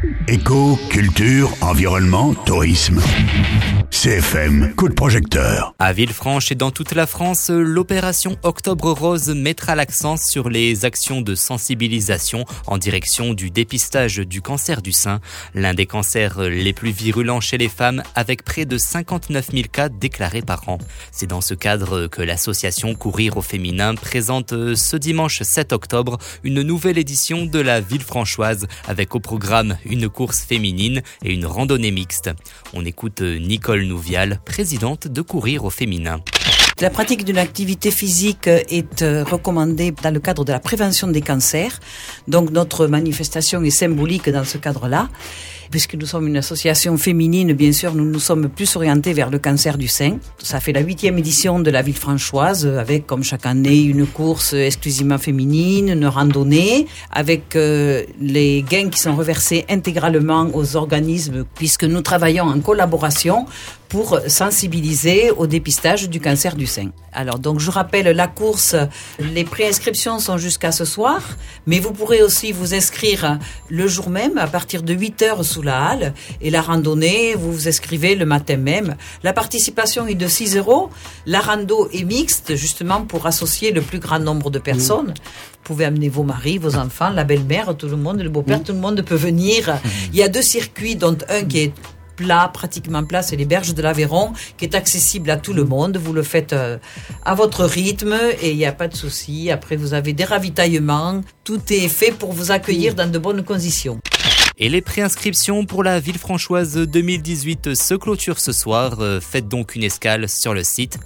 Éco, culture, environnement, tourisme. CFM, coup de projecteur. À Villefranche et dans toute la France, l'opération Octobre Rose mettra l'accent sur les actions de sensibilisation en direction du dépistage du cancer du sein, l'un des cancers les plus virulents chez les femmes avec près de 59 000 cas déclarés par an. C'est dans ce cadre que l'association Courir au féminin présente ce dimanche 7 octobre une nouvelle édition de la Villefranchoise avec au programme une course féminine et une randonnée mixte. On écoute Nicole Nouvial, présidente de Courir au féminin. La pratique d'une activité physique est recommandée dans le cadre de la prévention des cancers. Donc notre manifestation est symbolique dans ce cadre-là. Puisque nous sommes une association féminine, bien sûr, nous nous sommes plus orientés vers le cancer du sein. Ça fait la 8e édition de la Villefranchoise, avec, comme chaque année, une course exclusivement féminine, une randonnée, avec les gains qui sont reversés intégralement aux organismes, puisque nous travaillons en collaboration pour sensibiliser au dépistage du cancer du sein. Alors, donc, je rappelle la course, les préinscriptions sont jusqu'à ce soir, mais vous pourrez aussi vous inscrire le jour même, à partir de 8h sous la halle, et la randonnée, vous vous inscrivez le matin même. La participation est de 6 €. La rando est mixte, justement, pour associer le plus grand nombre de personnes. Vous pouvez amener vos maris, vos enfants, la belle-mère, tout le monde, le beau-père, tout le monde peut venir. Il y a 2 circuits, dont un qui est plat, pratiquement plat, c'est les berges de l'Aveyron, qui est accessible à tout le monde. Vous le faites à votre rythme et il n'y a pas de souci. Après, vous avez des ravitaillements. Tout est fait pour vous accueillir dans de bonnes conditions. Et les préinscriptions pour la Villefranchoise 2018 se clôturent ce soir. Faites donc une escale sur le site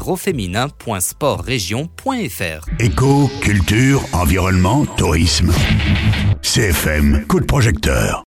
courirouféminin.sportregion.fr. Éco, culture, environnement, tourisme. CFM, coup de projecteur.